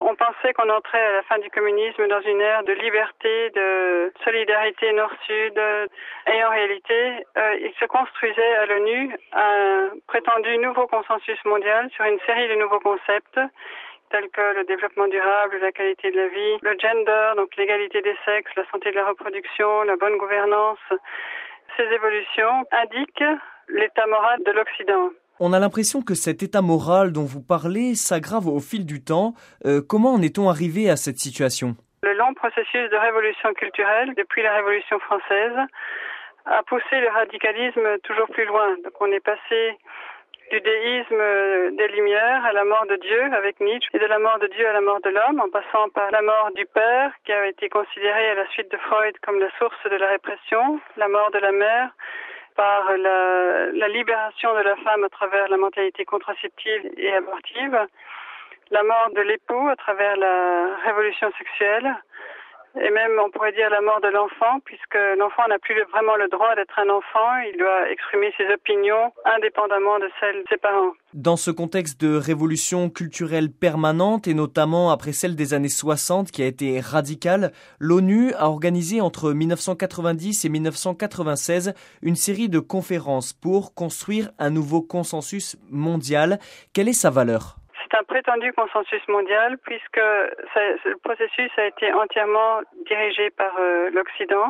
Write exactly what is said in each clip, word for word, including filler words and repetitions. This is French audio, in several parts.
On pensait qu'on entrait à la fin du communisme dans une ère de liberté, de solidarité nord-sud. Et en réalité, euh, il se construisait à l'ONU un prétendu nouveau consensus mondial sur une série de nouveaux concepts tels que le développement durable, la qualité de la vie, le gender, donc l'égalité des sexes, la santé de la reproduction, la bonne gouvernance. Ces évolutions indiquent l'état moral de l'Occident. On a l'impression que cet état moral dont vous parlez s'aggrave au fil du temps. Euh, comment en est-on arrivé à cette situation ? Le long processus de révolution culturelle, depuis la Révolution française, a poussé le radicalisme toujours plus loin. Donc on est passé du déisme des Lumières à la mort de Dieu avec Nietzsche, et de la mort de Dieu à la mort de l'homme, en passant par la mort du père, qui a été considérée à la suite de Freud comme la source de la répression, la mort de la mère, par la, la libération de la femme à travers la mentalité contraceptive et abortive, la mort de l'époux à travers la révolution sexuelle, et même on pourrait dire la mort de l'enfant, puisque l'enfant n'a plus vraiment le droit d'être un enfant, il doit exprimer ses opinions indépendamment de celles de ses parents. Dans ce contexte de révolution culturelle permanente, et notamment après celle des années soixante qui a été radicale, l'ONU a organisé entre dix-neuf cent quatre-vingt-dix et dix-neuf cent quatre-vingt-seize une série de conférences pour construire un nouveau consensus mondial. Quelle est sa valeur ? C'est un prétendu consensus mondial puisque ça, le processus a été entièrement dirigé par euh, l'Occident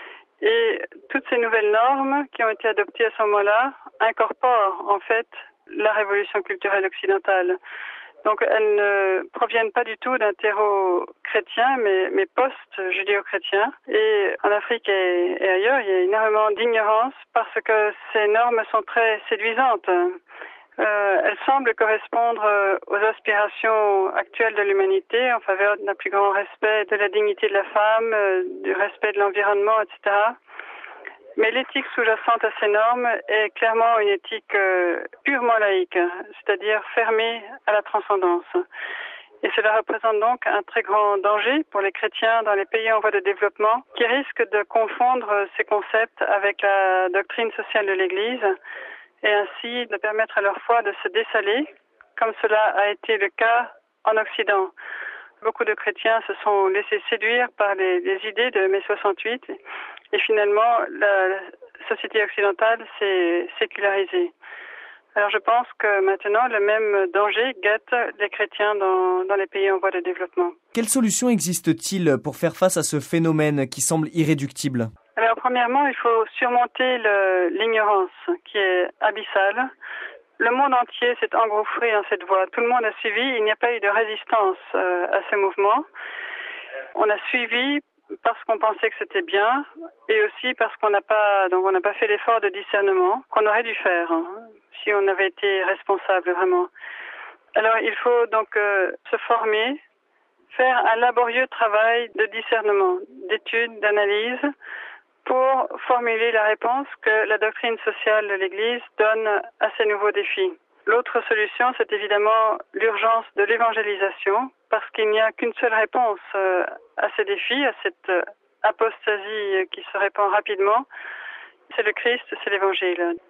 et toutes ces nouvelles normes qui ont été adoptées à ce moment-là incorporent en fait la révolution culturelle occidentale. Donc elles ne proviennent pas du tout d'un terreau chrétien mais, mais post-judéo-chrétien. Et en Afrique et, et ailleurs, il y a énormément d'ignorance parce que ces normes sont très séduisantes. Euh, elles semblent correspondre euh, aux aspirations actuelles de l'humanité en faveur d'un plus grand respect de la dignité de la femme, euh, du respect de l'environnement, et cetera. Mais l'éthique sous-jacente à ces normes est clairement une éthique euh, purement laïque, c'est-à-dire fermée à la transcendance. Et cela représente donc un très grand danger pour les chrétiens dans les pays en voie de développement qui risquent de confondre ces concepts avec la doctrine sociale de l'Église, et ainsi de permettre à leur foi de se dessaler, comme cela a été le cas en Occident. Beaucoup de chrétiens se sont laissés séduire par les, les idées de mai soixante-huit et finalement la société occidentale s'est sécularisée. Alors je pense que maintenant le même danger guette les chrétiens dans, dans les pays en voie de développement. Quelle solution existe-t-il pour faire face à ce phénomène qui semble irréductible ? Alors premièrement, il faut surmonter le, l'ignorance qui est abyssale. Le monde entier s'est engouffré dans cette voie. Tout le monde a suivi. Il n'y a pas eu de résistance euh, à ce mouvement. On a suivi parce qu'on pensait que c'était bien et aussi parce qu'on n'a pas, donc on n'a pas fait l'effort de discernement qu'on aurait dû faire hein, si on avait été responsable vraiment. Alors il faut donc euh, se former, faire un laborieux travail de discernement, d'étude, d'analyse, pour formuler la réponse que la doctrine sociale de l'Église donne à ces nouveaux défis. L'autre solution, c'est évidemment l'urgence de l'évangélisation, parce qu'il n'y a qu'une seule réponse à ces défis, à cette apostasie qui se répand rapidement. C'est le Christ, c'est l'Évangile.